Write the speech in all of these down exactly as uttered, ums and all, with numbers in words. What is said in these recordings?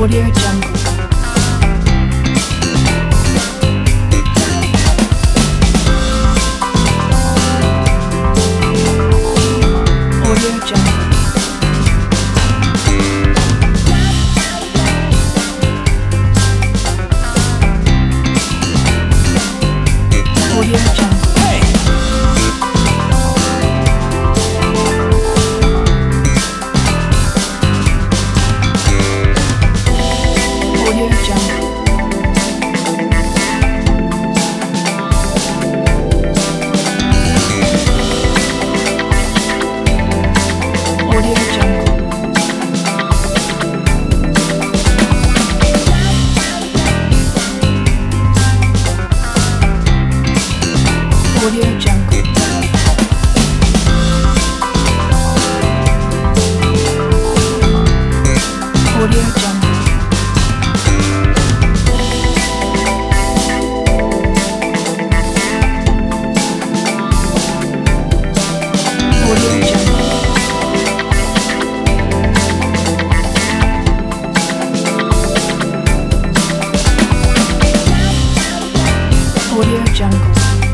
Audio Jungle. Audio Jungle. Audio Jungle. Hey. Audio Jungle. Audio Jungle. Audio Jungle. Audio Jungle. Audio Jungle. Audio Jungle.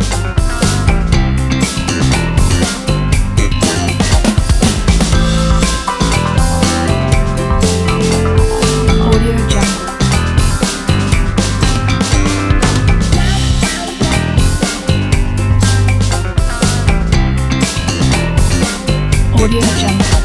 Audio Jungle. Audio Jungle.